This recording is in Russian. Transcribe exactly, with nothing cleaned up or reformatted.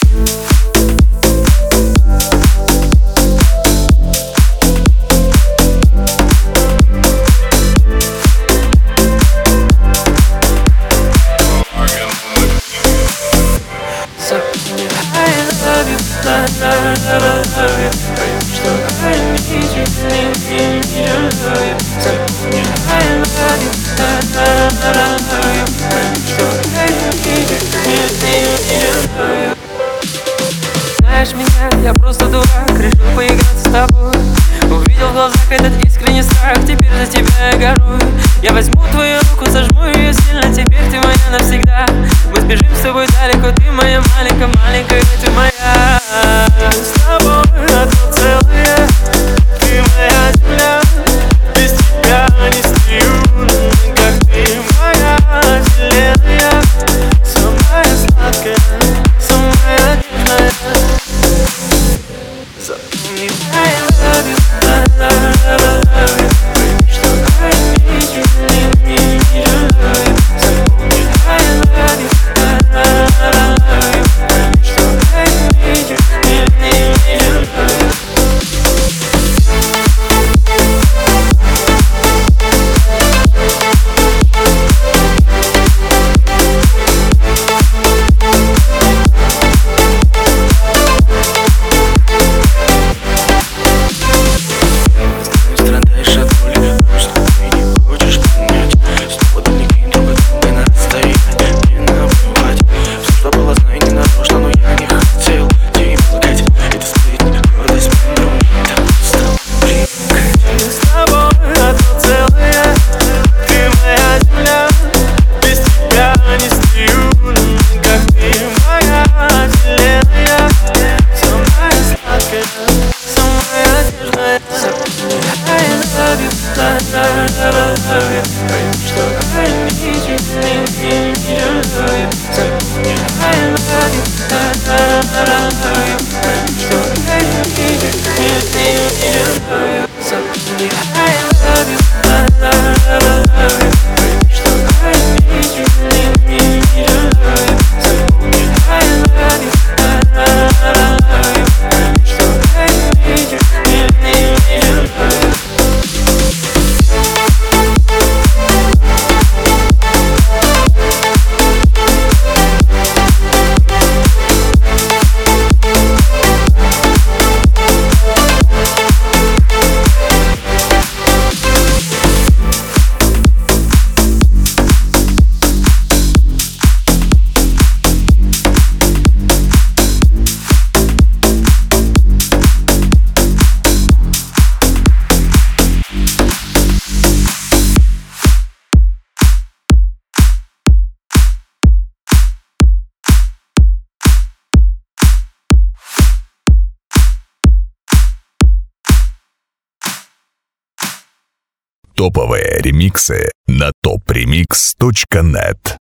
Знаешь меня, я просто дурак, решил поиграться с тобой. Увидел в глазах этот искренний страх, теперь за тебя я горую. Я возьму твою руку, зажму ее сильно, теперь ты моя навсегда. Мы сбежим с тобой далеко, ты моя маленькая, маленькая, ты моя. С тобой одно целое, ты моя земля. Без тебя не стою, как ты моя вселенная. Самая сладкая, самая нежная. Запомни, I love you, I love you. Что I need you, need me, need you. Запомни, I love you, I love you. Что I need you, need me, need you. Топовые ремиксы на топ ремикс точка нет.